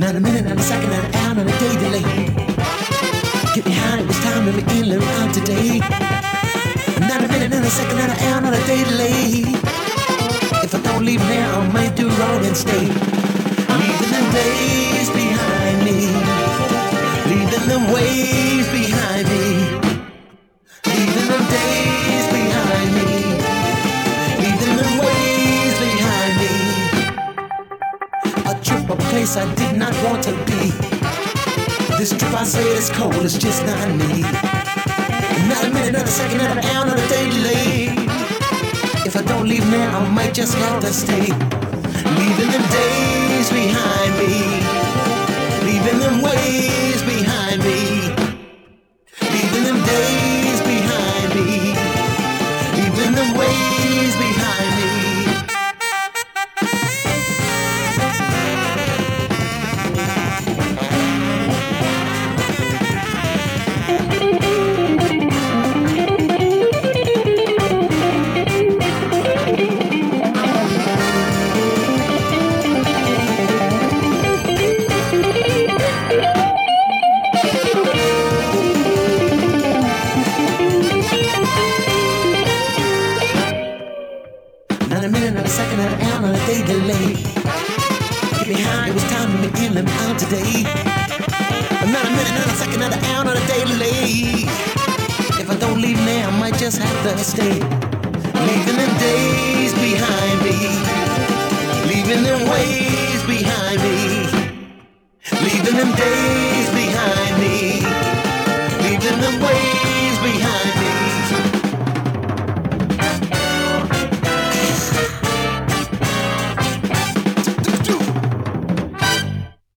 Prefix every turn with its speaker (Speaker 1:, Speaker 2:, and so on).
Speaker 1: Not a minute, not a second, not an hour, not a day delay. Get behind, it was time to be in, let me out today. Not a minute, not a second, not an hour, not a day delay. If I don't leave now, I might do wrong and stay. Leaving the days behind me, leaving the waves behind me, leaving the days behind me, leaving the waves behind me. A trip, a place I did not want to be. This trip I say is cold, it's just not me. Not a minute, not a second, not an hour, not a day delay. If I don't leave now, I might just have to stay. Leaving the days behind me, leaving them ways behind me, leaving them days behind me, leaving them ways behind me. Not a minute, not a second, not an hour, not a day delay. Get behind, it was time to begin, let me out today. Not a minute, not a second, not an hour, not a day delay. If I don't leave now, I might just have to stay. Leaving the days behind me, leaving them ways